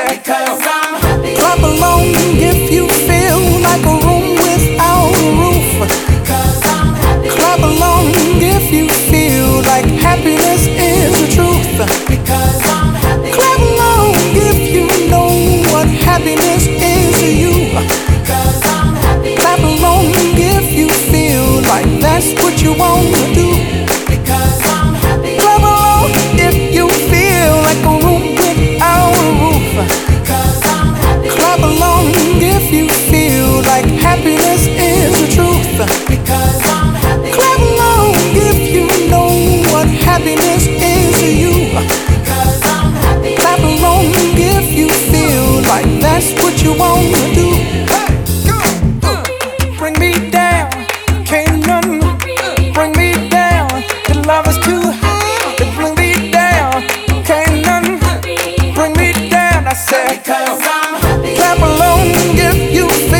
said, because I'm happy. clap along if you feel like a room without a roof. Because I'm happy. Clap along if you feel like happiness is the truth. Because I'm happy. Clap along if you know what happiness is to you. Because I'm happy. Clap along if you feel like that's what you want to do. Because I'm happy. Clap along if you feel like a room without a roof. Because I'm happy. Clap along if you feel like happiness is the truth. Because I'm happy. Clap along if you know what happiness is to you. Because I'm happy. Clap along if you feel like that's what you want to do. Bring me down, can't none bring me down. The love is too high to bring me down. Can't none bring me down. I said, Because I'm happy. clap along if you feel